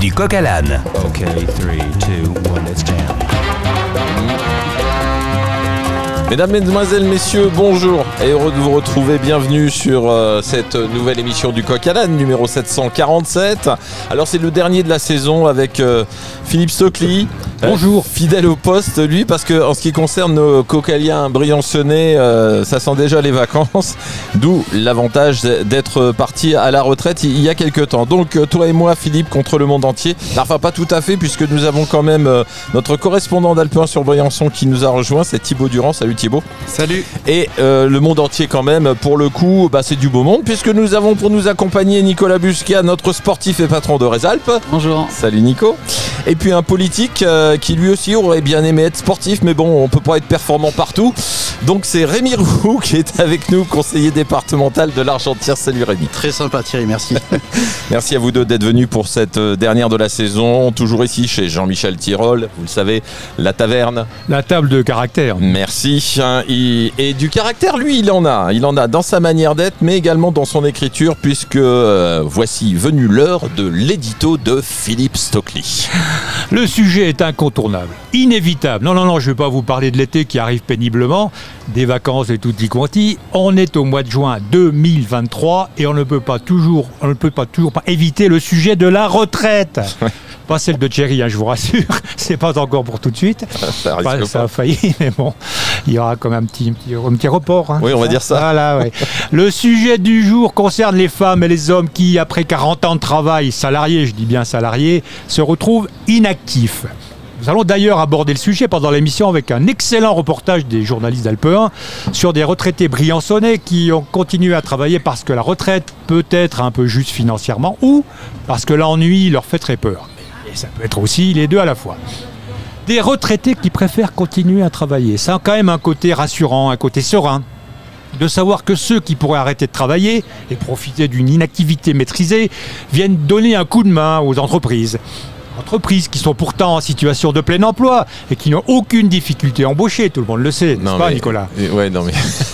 du coq à l'âne. Okay, 3, 2, 1, let's jam. Mesdames, Mesdemoiselles, Messieurs, bonjour et heureux de vous retrouver. Bienvenue sur cette nouvelle émission du Coq à l'âne, numéro 747. Alors c'est le dernier de la saison avec Philippe Stockley. Bonjour. Fidèle au poste, lui, parce que en ce qui concerne nos cocaliens briançonnais, ça sent déjà les vacances. D'où l'avantage d'être parti à la retraite il y a quelques temps. Donc toi et moi, Philippe, contre le monde entier. Enfin, pas tout à fait, puisque nous avons quand même notre correspondant d'Alpe 1 sur Briançon qui nous a rejoint, c'est Thibaut Durand. Salut Thibaut. Salut. Et le monde entier quand même, pour le coup, c'est du beau monde, puisque nous avons pour nous accompagner Nicolas Busquet, notre sportif et patron de Résalpes. Bonjour. Salut Nico. Et puis un politique qui lui aussi aurait bien aimé être sportif, mais bon, on peut pas être performant partout. Donc c'est Rémi Roux qui est avec nous, conseiller départemental de l'Argentière. Salut Rémi. Très sympa Thierry, merci. Merci à vous deux d'être venus pour cette dernière de la saison. Toujours ici chez Jean-Michel Tirole, vous le savez, la taverne. La table de caractère. Merci. Et du caractère, lui, il en a dans sa manière d'être, mais également dans son écriture, puisque voici venue l'heure de l'édito de Philippe Stockley. Le sujet est incontournable, inévitable. Non, je ne vais pas vous parler de l'été qui arrive péniblement, des vacances et tutti quanti. On est au mois de juin 2023 et on ne peut pas toujours éviter le sujet de la retraite. Pas celle de Thierry, je vous rassure, c'est pas encore pour tout de suite. Ça a failli, mais bon, il y aura comme un petit report. Oui, on va dire ça. Voilà, ouais. Le sujet du jour concerne les femmes et les hommes qui, après 40 ans de travail salarié, je dis bien salarié, se retrouvent inactifs. Nous allons d'ailleurs aborder le sujet pendant l'émission avec un excellent reportage des journalistes d'Alpe 1 sur des retraités briançonnais qui ont continué à travailler parce que la retraite peut être un peu juste financièrement ou parce que l'ennui leur fait très peur. Et ça peut être aussi les deux à la fois. Des retraités qui préfèrent continuer à travailler. Ça a quand même un côté rassurant, un côté serein. De savoir que ceux qui pourraient arrêter de travailler et profiter d'une inactivité maîtrisée viennent donner un coup de main aux entreprises. Entreprises qui sont pourtant en situation de plein emploi et qui n'ont aucune difficulté à embaucher, tout le monde le sait, n'est-ce pas Nicolas ? Ouais, non mais...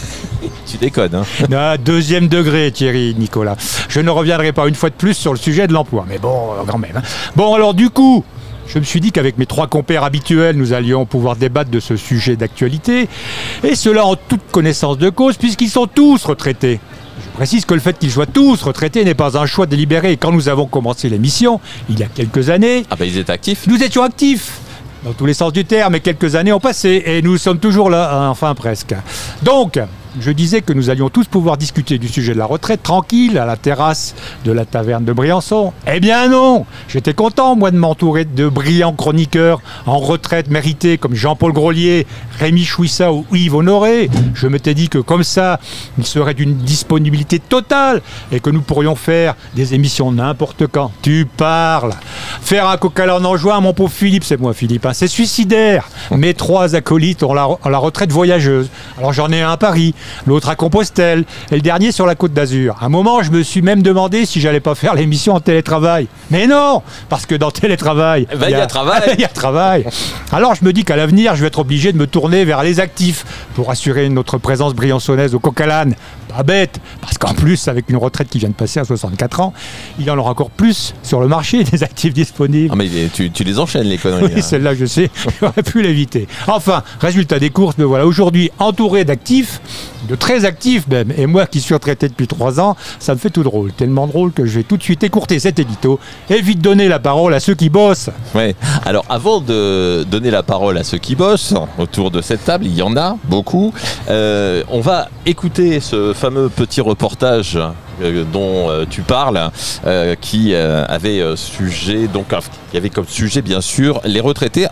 Tu déconnes, hein. Deuxième degré, Thierry, Nicolas. Je ne reviendrai pas une fois de plus sur le sujet de l'emploi, mais bon, quand même. Bon, alors du coup, je me suis dit qu'avec mes trois compères habituels, nous allions pouvoir débattre de ce sujet d'actualité, et cela en toute connaissance de cause, puisqu'ils sont tous retraités. Je précise que le fait qu'ils soient tous retraités n'est pas un choix délibéré. Et quand nous avons commencé l'émission, il y a quelques années... ils étaient actifs. Nous étions actifs dans tous les sens du terme, et quelques années ont passé, et nous sommes toujours là, enfin presque. Donc, je disais que nous allions tous pouvoir discuter du sujet de la retraite tranquille à la terrasse de la taverne de Briançon. Eh bien non, j'étais content moi de m'entourer de brillants chroniqueurs en retraite méritée comme Jean-Paul Grolier, Rémi Chouissa ou Yves Honoré. Je m'étais dit que comme ça, il serait d'une disponibilité totale et que nous pourrions faire des émissions n'importe quand. Tu parles. Faire un coq à l'âne en juin, mon pauvre Philippe, c'est moi Philippe, hein, c'est suicidaire. Mes trois acolytes ont la retraite voyageuse. Alors j'en ai un à Paris, l'autre à Compostelle, et le dernier sur la Côte d'Azur. À un moment, je me suis même demandé si j'allais pas faire l'émission en télétravail. Mais non, parce que dans télétravail, il y a travail. Il y a travail. Alors je me dis qu'à l'avenir, je vais être obligé de me tourner vers les actifs pour assurer notre présence briançonnaise au coq à l'âne. Pas bête, parce qu'en plus, avec une retraite qui vient de passer à 64 ans, il y en aura encore plus sur le marché des actifs disponibles. Ah mais tu les enchaînes les conneries. Oui, celle-là, je sais, j'aurais pu l'éviter. Enfin, résultat des courses, me voilà aujourd'hui entouré d'actifs, de très actifs même, et moi qui suis retraité depuis 3 ans, ça me fait tout drôle, tellement drôle que je vais tout de suite écourter cet édito et vite donner la parole à ceux qui bossent. Ouais. Alors avant de donner la parole à ceux qui bossent autour de cette table, il y en a beaucoup, on va écouter ce fameux petit reportage dont tu parles, qui avait sujet, donc il y avait comme sujet bien sûr les retraités,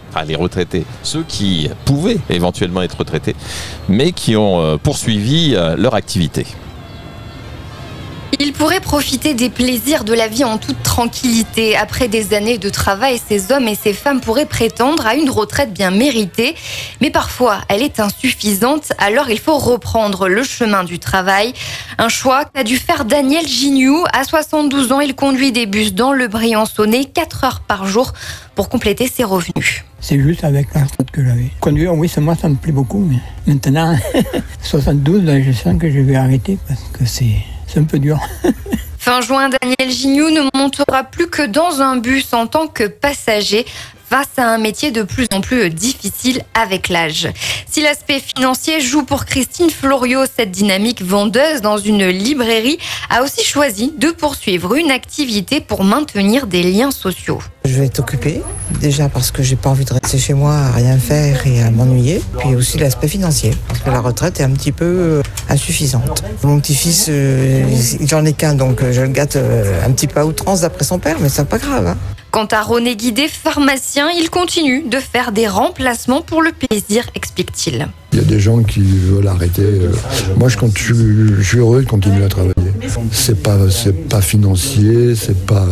ceux qui pouvaient éventuellement être retraités, mais qui ont poursuivi leur activité. Ils pourraient profiter des plaisirs de la vie en toute tranquillité. Après des années de travail, ces hommes et ces femmes pourraient prétendre à une retraite bien méritée. Mais parfois, elle est insuffisante, alors il faut reprendre le chemin du travail. Un choix qu'a dû faire Daniel Gignoux. À 72 ans, il conduit des bus dans le Briançonnais 4 heures par jour pour compléter ses revenus. C'est juste avec la retraite que j'avais. Conduire, oui, moi, ça me plaît beaucoup. Mais maintenant, 72, là, je sens que je vais arrêter parce que c'est un peu dur. Fin juin, Daniel Gignoux ne montera plus que dans un bus en tant que passager, face à un métier de plus en plus difficile avec l'âge. Si l'aspect financier joue pour Christine Floriot, cette dynamique vendeuse dans une librairie a aussi choisi de poursuivre une activité pour maintenir des liens sociaux. Je vais être occupée, déjà parce que j'ai pas envie de rester chez moi à rien faire et à m'ennuyer, puis aussi l'aspect financier, parce que la retraite est un petit peu insuffisante. Mon petit-fils, j'en ai qu'un, donc je le gâte un petit peu à outrance d'après son père, mais c'est pas grave, hein. Quant à René Guidé, pharmacien, il continue de faire des remplacements pour le plaisir, explique-t-il. Il y a des gens qui veulent arrêter. Moi, je suis heureux de continuer à travailler. C'est pas financier, c'est pas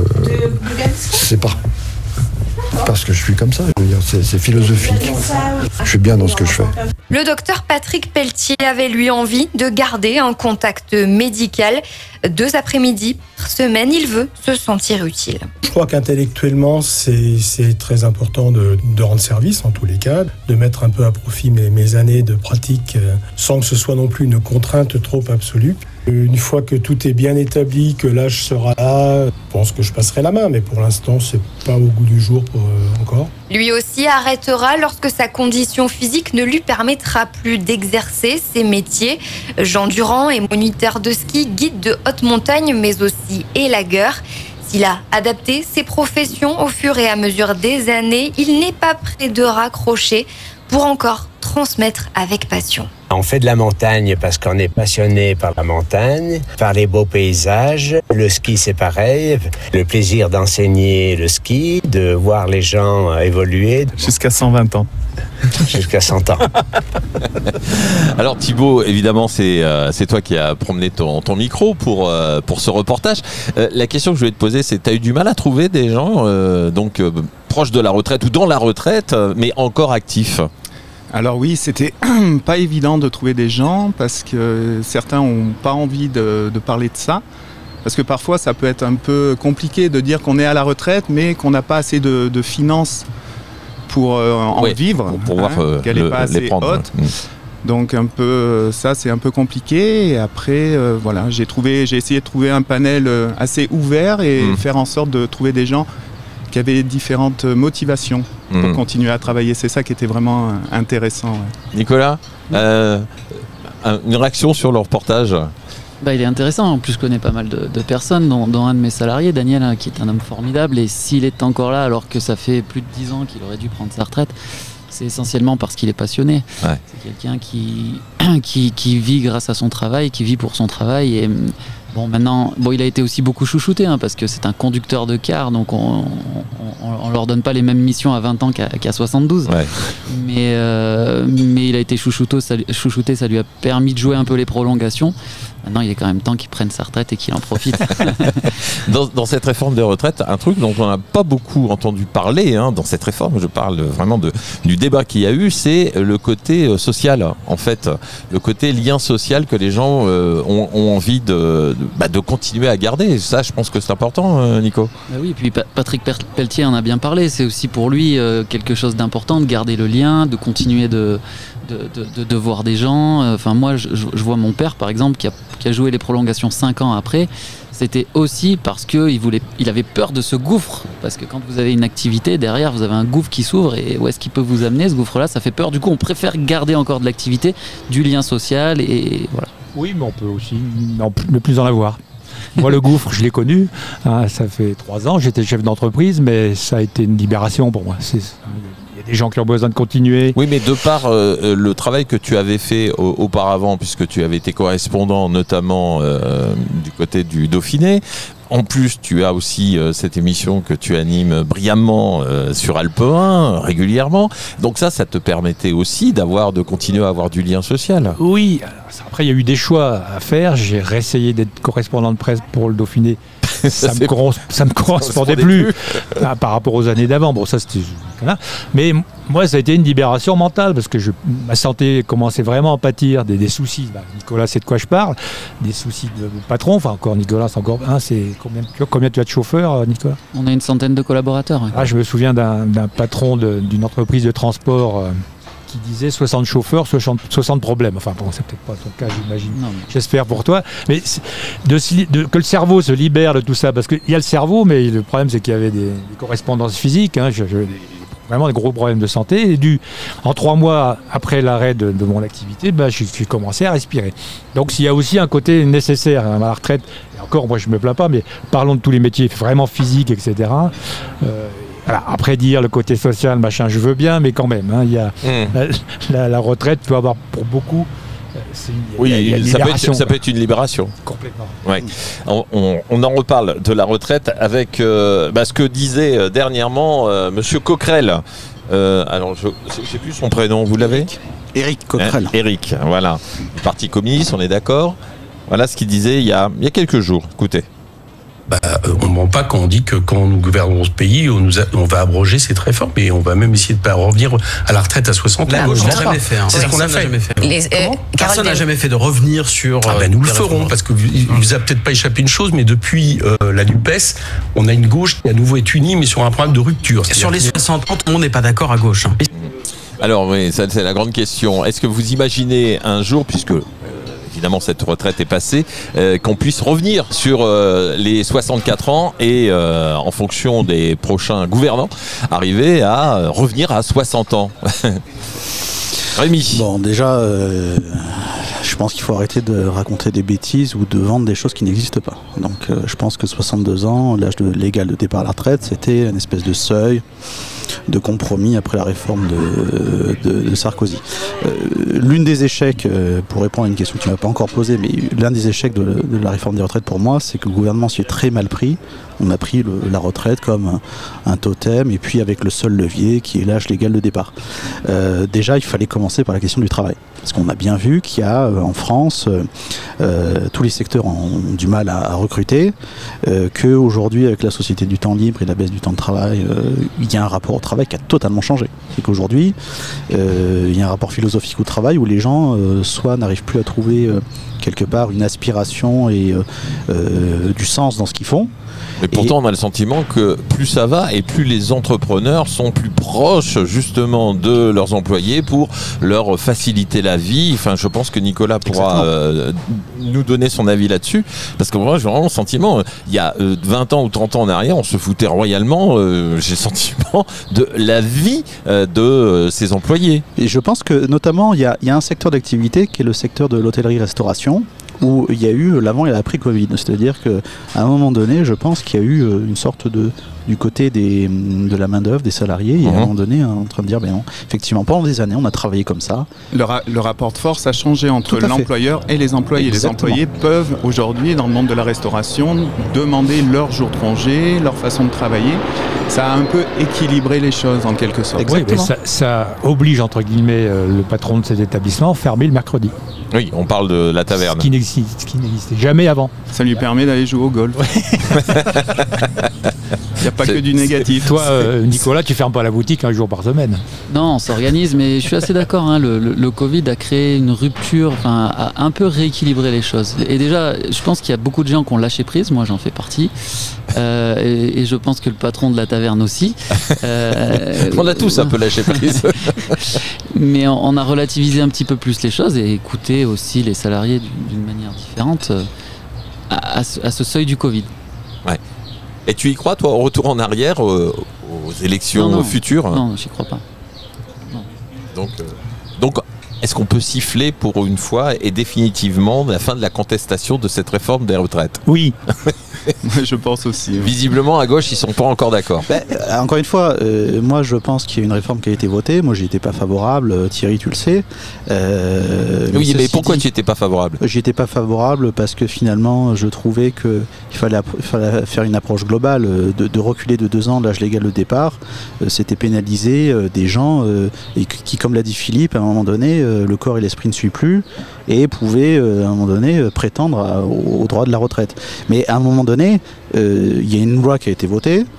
parce que je suis comme ça. Je veux dire, c'est philosophique. Je suis bien dans ce que je fais. Le docteur Patrick Pelletier avait lui envie de garder un contact médical. 2 après-midi par semaine, il veut se sentir utile. Je crois qu'intellectuellement, c'est très important de rendre service en tous les cas, de mettre un peu à profit mes années de pratique sans que ce soit non plus une contrainte trop absolue. Une fois que tout est bien établi, que l'âge sera là, je pense que je passerai la main, mais pour l'instant, c'est pas au goût du jour encore. Lui aussi arrêtera lorsque sa condition physique ne lui permettra plus d'exercer ses métiers. Jean Durand est moniteur de ski, guide de haute montagne, mais aussi élagueur. S'il a adapté ses professions au fur et à mesure des années, il n'est pas prêt de raccrocher pour encore transmettre avec passion. On fait de la montagne parce qu'on est passionné par la montagne, par les beaux paysages. Le ski, c'est pareil. Le plaisir d'enseigner le ski, de voir les gens évoluer. Jusqu'à 120 ans. Jusqu'à 100 ans. Alors Thibaut, évidemment, c'est toi qui as promené ton micro pour ce reportage. La question que je voulais te poser, c'est: t'as eu du mal à trouver des gens proches de la retraite ou dans la retraite, mais encore actifs? Alors oui, c'était pas évident de trouver des gens parce que certains n'ont pas envie de parler de ça. Parce que parfois, ça peut être un peu compliqué de dire qu'on est à la retraite, mais qu'on n'a pas assez de finances pour en vivre, pour pouvoir qu'elle n'est pas assez haute. Donc un peu, ça c'est un peu compliqué. Et après, voilà, j'ai essayé de trouver un panel assez ouvert et faire en sorte de trouver des gens qui avaient différentes motivations pour continuer à travailler. C'est ça qui était vraiment intéressant. Ouais. Nicolas, une réaction sur le reportage? Il est intéressant. En plus, je connais pas mal de personnes, dont un de mes salariés, Daniel, qui est un homme formidable. Et s'il est encore là, alors que ça fait plus de 10 ans qu'il aurait dû prendre sa retraite, c'est essentiellement parce qu'il est passionné. Ouais. C'est quelqu'un qui vit grâce à son travail, qui vit pour son travail. Et maintenant, il a été aussi beaucoup chouchouté, parce que c'est un conducteur de car, donc on leur donne pas les mêmes missions à 20 ans qu'à 72. Ouais. Mais il a été chouchouté, ça lui a permis de jouer un peu les prolongations. Maintenant, il est quand même temps qu'il prenne sa retraite et qu'il en profite. Dans cette réforme des retraites, un truc dont on n'a pas beaucoup entendu parler, dans cette réforme, je parle vraiment du débat qu'il y a eu, c'est le côté social, en fait, le côté lien social que les gens ont envie de continuer à garder. Ça, je pense que c'est important, Nico. Oui, et puis Patrick Pelletier en a bien parlé. C'est aussi pour lui quelque chose d'important de garder le lien, de continuer de voir des gens. Moi, je vois mon père, par exemple, qui a joué les prolongations 5 ans après. C'était aussi parce qu'il avait peur de ce gouffre. Parce que quand vous avez une activité, derrière, vous avez un gouffre qui s'ouvre. Et où est-ce qu'il peut vous amener, ce gouffre-là? Ça fait peur. Du coup, on préfère garder encore de l'activité, du lien social. Et voilà. Oui, mais on peut aussi ne plus en avoir. Moi, le gouffre, je l'ai connu. Ça fait 3 ans, j'étais chef d'entreprise, mais ça a été une libération pour moi. Il y a des gens qui ont besoin de continuer. Oui, mais de par le travail que tu avais fait auparavant, puisque tu avais été correspondant notamment du côté du Dauphiné, en plus, tu as aussi cette émission que tu animes brillamment sur Alpe 1 régulièrement. Donc ça te permettait aussi de continuer à avoir du lien social. Oui. Après, il y a eu des choix à faire. J'ai réessayé d'être correspondant de presse pour le Dauphiné. Ça me correspondait plus par rapport aux années d'avant. Ça c'était. Voilà. Mais moi, ça a été une libération mentale parce que ma santé commençait vraiment à pâtir des soucis. Nicolas sait de quoi je parle. Des soucis de patron. Encore Nicolas, c'est encore. C'est combien tu as de chauffeurs, Nicolas? On a une centaine de collaborateurs. Je me souviens d'un patron d'une entreprise de transport qui disait 60 chauffeurs, 60 problèmes. Enfin bon, c'est peut-être pas ton cas, j'imagine. Non. J'espère pour toi. Mais que le cerveau se libère de tout ça, parce qu'il y a le cerveau, mais le problème c'est qu'il y avait des correspondances physiques. Hein, vraiment des gros problèmes de santé. Et en 3 mois après l'arrêt de mon activité, j'ai commencé à respirer. Donc s'il y a aussi un côté nécessaire à la retraite, et encore moi je me plains pas, mais parlons de tous les métiers vraiment physiques, etc. Voilà, après dire le côté social, machin, je veux bien, mais quand même, hein, il y a la retraite peut avoir pour beaucoup. Ça peut être une libération. Complètement. Ouais. On en reparle de la retraite avec ce que disait dernièrement Monsieur Coquerel. Alors, je ne sais plus son prénom, vous l'avez ? Éric Coquerel. Éric, voilà. Du Parti communiste, on est d'accord ? Voilà ce qu'il disait il y a quelques jours. Écoutez. On ne ment pas quand on dit que quand nous gouvernons ce pays, on va abroger cette réforme et on va même essayer de pas revenir à la retraite à 60 ans. La gauche n'a jamais fait. C'est ce qu'on a fait. Personne n'a jamais fait de revenir sur. Nous le ferons parce que vous a peut-être pas échappé une chose, mais depuis la NUPES, on a une gauche qui à nouveau est unie, mais sur un problème de rupture. Sur les 60 ans, on n'est pas d'accord à gauche. Hein. Alors oui, ça c'est la grande question. Est-ce que vous imaginez un jour, puisque évidemment cette retraite est passée, qu'on puisse revenir sur les 64 ans et en fonction des prochains gouvernants, arriver à revenir à 60 ans. Rémi. Bon, déjà, je pense qu'il faut arrêter de raconter des bêtises ou de vendre des choses qui n'existent pas. Donc je pense que 62 ans, l'âge légal de départ à la retraite, c'était une espèce de seuil de compromis après la réforme de Sarkozy. L'une des échecs, pour répondre à une question que tu ne m'as pas encore posée, mais l'un des échecs de la réforme des retraites pour moi, c'est que le gouvernement s'y est très mal pris. On a pris la retraite comme un totem et puis avec le seul levier qui est l'âge légal de départ. Déjà, il fallait commencer par la question du travail. Parce qu'on a bien vu qu'il y a en France, tous les secteurs ont du mal à recruter, qu'aujourd'hui avec la société du temps libre et la baisse du temps de travail, il y a un rapport au travail qui a totalement changé. C'est qu'aujourd'hui, il y a un rapport philosophique au travail où les gens soit n'arrivent plus à trouver quelque part une aspiration et du sens dans ce qu'ils font. Mais pourtant, on a le sentiment que plus ça va et plus les entrepreneurs sont plus proches justement de leurs employés pour leur faciliter la vie. Enfin, je pense que Nicolas pourra nous donner son avis là-dessus. Parce que moi, j'ai vraiment le sentiment, il y a 20 ans ou 30 ans en arrière, on se foutait royalement, j'ai le sentiment, de la vie de ses employés. Et je pense que notamment, il y a un secteur d'activité qui est le secteur de l'hôtellerie-restauration, où il y a eu l'avant et l'après Covid. C'est-à-dire qu'à un moment donné, je pense qu'il y a eu une sorte du côté de la main-d'œuvre, des salariés, et à un moment donné, en train de dire, non, effectivement, pendant des années, on a travaillé comme ça. Le rapport de force a changé entre l'employeur et les employés. Exactement. Les employés peuvent aujourd'hui, dans le monde de la restauration, demander leur jour de congé, leur façon de travailler. Ça a un peu équilibré les choses, en quelque sorte. Oui, mais ça oblige, entre guillemets, le patron de ces établissements à fermer le mercredi. Oui, on parle de la taverne. Ce qui n'existait jamais avant. Ça lui permet d'aller jouer au golf. Il n'y a pas que du négatif. Toi, Nicolas, tu fermes pas la boutique un jour par semaine. Non, on s'organise, mais je suis assez d'accord. Hein, le Covid a créé une rupture, a un peu rééquilibré les choses. Et déjà, je pense qu'il y a beaucoup de gens qui ont lâché prise. Moi, j'en fais partie. Et je pense que le patron de la taverne aussi. On a tous un peu lâché prise. Mais on a relativisé un petit peu plus les choses et écouté aussi les salariés d'une manière différente à ce seuil du Covid. Ouais. Et tu y crois, toi, au retour en arrière aux élections futures ? Non, j'y crois pas. Non. Donc, est-ce qu'on peut siffler pour une fois et définitivement la fin de la contestation de cette réforme des retraites ? Oui. Je pense aussi. Visiblement, à gauche, ils sont pas encore d'accord. Encore une fois, moi je pense qu'il y a une réforme qui a été votée. Moi, j'y étais pas favorable. Thierry, tu le sais. Oui, mais pourquoi tu étais pas favorable ? J'y étais pas favorable parce que finalement, je trouvais qu'il fallait faire une approche globale, de reculer de 2 ans l'âge légal de départ. C'était pénaliser des gens qui, comme l'a dit Philippe, à un moment donné, le corps et l'esprit ne suivent plus et pouvaient, à un moment donné, prétendre au droit de la retraite. Mais à un moment donné, il y a une loi qui a été votée.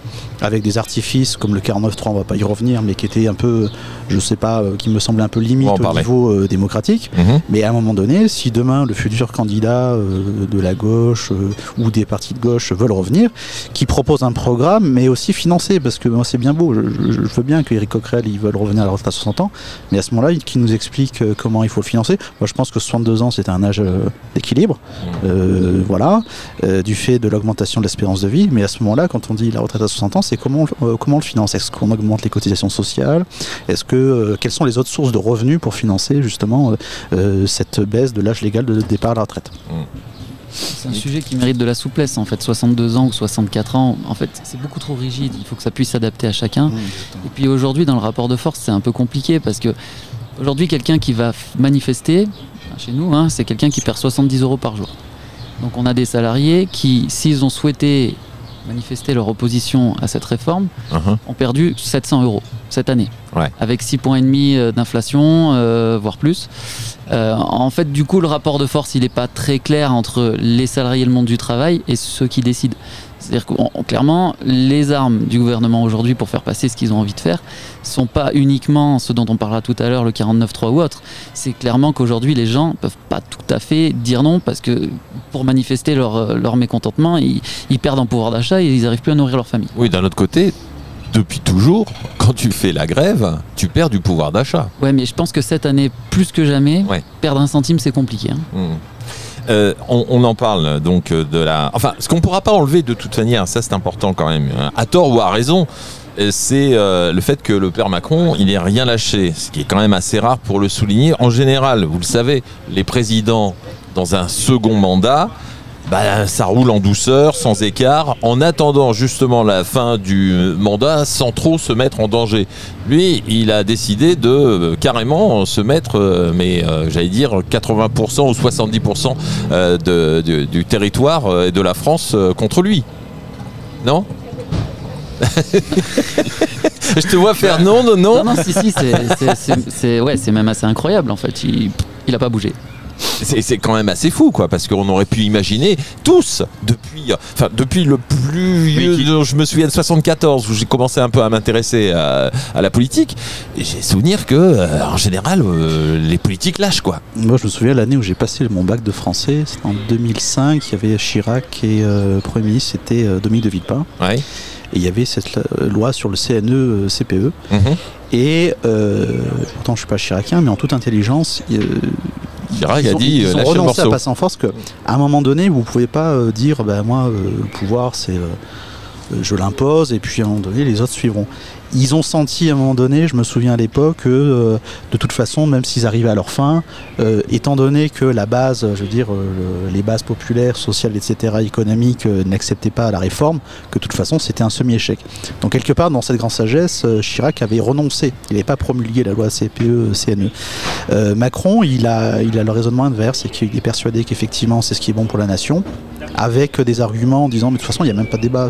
avec des artifices comme le 49.3, on va pas y revenir, mais qui était un peu, je sais pas, qui me semblait un peu limite au niveau démocratique. Mais à un moment donné, si demain le futur candidat de la gauche ou des partis de gauche veulent revenir, qui proposent un programme, mais aussi financé, parce que moi c'est bien beau, je veux bien que Éric Coquerel ils veulent revenir à la retraite à 60 ans, mais à ce moment-là, qui nous explique comment il faut le financer. Moi je pense que 62 ans c'est un âge d'équilibre, voilà, du fait de l'augmentation de l'espérance de vie, mais à ce moment-là, quand on dit la retraite à 60 ans, c'est comment on le finance. Est-ce qu'on augmente les cotisations sociales? Est-ce que quelles sont les autres sources de revenus pour financer justement cette baisse de l'âge légal de départ à la retraite? C'est un sujet qui mérite de la souplesse en fait. 62 ans ou 64 ans, en fait, c'est beaucoup trop rigide. Il faut que ça puisse s'adapter à chacun. Et puis aujourd'hui, dans le rapport de force, c'est un peu compliqué parce que aujourd'hui, quelqu'un qui va manifester, chez nous, hein, c'est quelqu'un qui perd 70 € par jour. Donc on a des salariés qui, s'ils ont souhaité manifester leur opposition à cette réforme, ont perdu 700 € cette année, avec 6,5 points d'inflation, voire plus. En fait, du coup, le rapport de force, il n'est pas très clair entre les salariés et le monde du travail et ceux qui décident. C'est-à-dire que clairement, les armes du gouvernement aujourd'hui pour faire passer ce qu'ils ont envie de faire ne sont pas uniquement ce dont on parlera tout à l'heure, le 49.3 ou autre. C'est clairement qu'aujourd'hui, les gens ne peuvent pas tout à fait dire non parce que pour manifester leur mécontentement, ils perdent en pouvoir d'achat et ils n'arrivent plus à nourrir leur famille. Oui, d'un autre côté, depuis toujours, quand tu fais la grève, tu perds du pouvoir d'achat. Ouais, mais je pense que cette année, plus que jamais, perdre un centime, c'est compliqué. On en parle donc de la... Enfin, ce qu'on ne pourra pas enlever de toute manière, ça c'est important quand même, à tort ou à raison, c'est le fait que le père Macron, il n'ait rien lâché, ce qui est quand même assez rare pour le souligner. En général, vous le savez, les présidents dans un second mandat, ça roule en douceur, sans écart, en attendant justement la fin du mandat sans trop se mettre en danger. Lui, il a décidé de carrément se mettre, j'allais dire 80% ou 70% du territoire et de la France contre lui. Non ? Je te vois faire non. Non, si, c'est même assez incroyable en fait. Il n'a pas bougé. C'est quand même assez fou, quoi, parce qu'on aurait pu imaginer tous, depuis le plus vieux, je me souviens de 74, où j'ai commencé un peu à m'intéresser à la politique, et j'ai souvenir que, en général, les politiques lâchent, quoi. Moi, je me souviens l'année où j'ai passé mon bac de français, c'était en 2005, il y avait Chirac et Premier ministre, c'était Dominique de Villepin. Et il y avait cette loi sur le CNE-CPE. Et pourtant, je ne suis pas chiracien, mais en toute intelligence, Chirac a dit ils ont renoncé à passer en force qu'à un moment donné, vous ne pouvez pas dire moi, le pouvoir, c'est je l'impose, et puis à un moment donné, les autres suivront. Ils ont senti à un moment donné, je me souviens à l'époque, que de toute façon, même s'ils arrivaient à leur fin, étant donné que la base, je veux dire, les bases populaires, sociales, etc., économiques, n'acceptaient pas la réforme, que de toute façon, c'était un semi-échec. Donc quelque part, dans cette grande sagesse, Chirac avait renoncé. Il n'avait pas promulgué la loi CPE-CNE. Macron, il a le raisonnement inverse, c'est qu'il est persuadé qu'effectivement, c'est ce qui est bon pour la nation, avec des arguments en disant, mais de toute façon, il n'y a même pas de débat,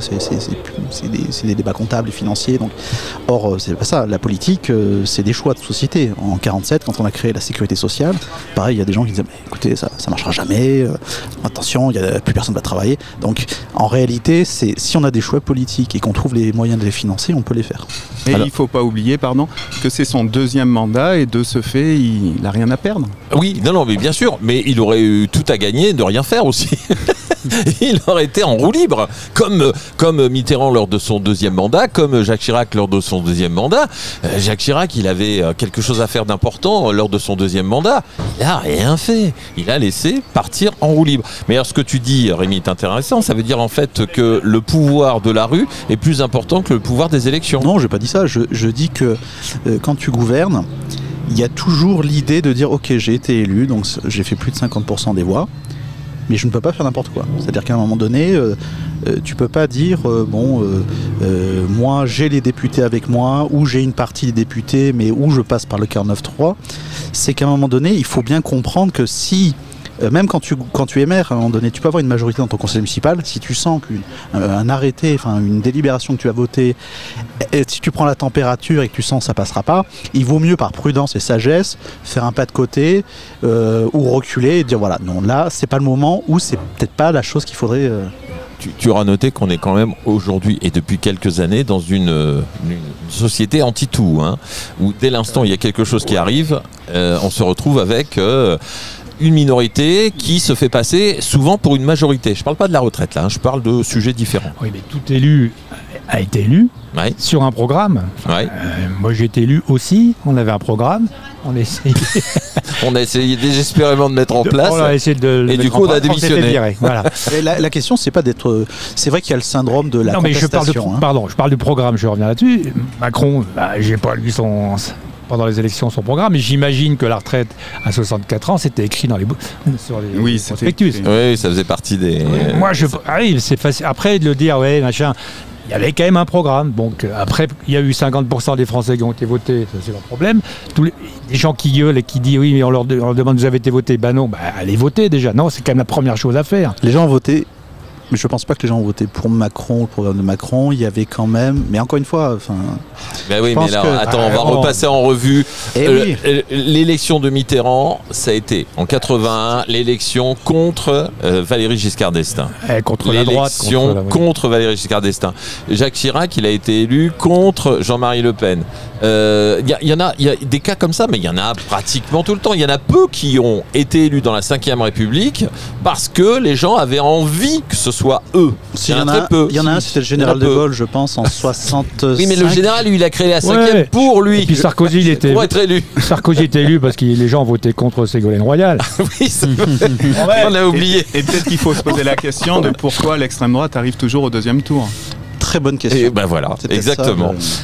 c'est des débats comptables et financiers, donc... Or, c'est pas ça. La politique, c'est des choix de société. En 1947, quand on a créé la sécurité sociale, pareil, il y a des gens qui disaient écoutez, ça marchera jamais. Attention, plus personne va travailler. Donc, en réalité, si on a des choix politiques et qu'on trouve les moyens de les financer, on peut les faire. Et il ne faut pas oublier, que c'est son deuxième mandat et de ce fait, il n'a rien à perdre. Oui, non, mais bien sûr. Mais il aurait eu tout à gagner de rien faire aussi. Il aurait été en roue libre, comme Mitterrand lors de son deuxième mandat, comme Jacques Chirac lors de son deuxième mandat. Jacques Chirac, il avait quelque chose à faire d'important lors de son deuxième mandat. Il n'a rien fait. Il a laissé partir en roue libre. Mais alors ce que tu dis, Rémi, est intéressant. Ça veut dire en fait que le pouvoir de la rue est plus important que le pouvoir des élections. Non, je n'ai pas dit ça. Je dis que quand tu gouvernes, il y a toujours l'idée de dire ok, j'ai été élu, donc j'ai fait plus de 50% des voix. Mais je ne peux pas faire n'importe quoi. C'est-à-dire qu'à un moment donné, tu peux pas dire moi j'ai les députés avec moi, ou j'ai une partie des députés, mais où je passe par le 49.3. C'est qu'à un moment donné, il faut bien comprendre que si même quand tu es maire, à un moment donné, tu peux avoir une majorité dans ton conseil municipal. Si tu sens qu'un arrêté, une délibération que tu as votée, si tu prends la température et que tu sens que ça passera pas, il vaut mieux par prudence et sagesse faire un pas de côté ou reculer et dire voilà, non, là c'est pas le moment, ou c'est peut-être pas la chose qu'il faudrait. tu auras noté qu'on est quand même aujourd'hui et depuis quelques années dans une société anti-tout, hein, où dès l'instant il y a quelque chose qui arrive, on se retrouve avec une minorité qui se fait passer souvent pour une majorité. Je ne parle pas de la retraite là, hein, je parle de sujets différents. Oui, mais tout élu a été élu sur un programme. Moi j'ai été élu aussi, on avait un programme, on a essayé... on a essayé désespérément de mettre en place, on a essayé de et du coup on a démissionné. Voilà. La question c'est pas d'être... C'est vrai qu'il y a le syndrome de la contestation. Je parle du programme, je reviens là-dessus. Macron, j'ai pas lu pendant les élections son programme, mais j'imagine que la retraite à 64 ans, c'était écrit sur les prospectus. Oui, ça faisait partie des... Moi, c'est facile. Après, de le dire, machin... Il y avait quand même un programme. Donc après, il y a eu 50% des Français qui ont été votés, ça c'est leur problème. Les gens qui gueulent et qui disent oui, mais on leur demande vous avez été voté. Non, allez voter déjà. Non, c'est quand même la première chose à faire. Les gens ont voté. Mais je pense pas que les gens ont voté pour Macron, le programme de Macron. Il y avait quand même, mais encore une fois, oui, mais là, attends, on va repasser en revue. L'élection de Mitterrand, ça a été en 81 l'élection contre Valéry Giscard d'Estaing. Contre la droite. L'élection contre Valéry Giscard d'Estaing. Jacques Chirac, il a été élu contre Jean-Marie Le Pen. Il y a des cas comme ça, mais il y en a pratiquement tout le temps. Il y en a peu qui ont été élus dans la Ve République parce que les gens avaient envie que ce soit eux. Il y en a un, c'était le général de Gaulle, je pense, en 65. Oui, mais le général, lui, il a créé la 5e pour lui. Et puis Sarkozy, il était pour être élu. Sarkozy était élu parce que les gens votaient contre Ségolène Royal. Oui, on a oublié. Et peut-être qu'il faut se poser la question de pourquoi l'extrême droite arrive toujours au deuxième tour. Très bonne question. Et voilà, exactement.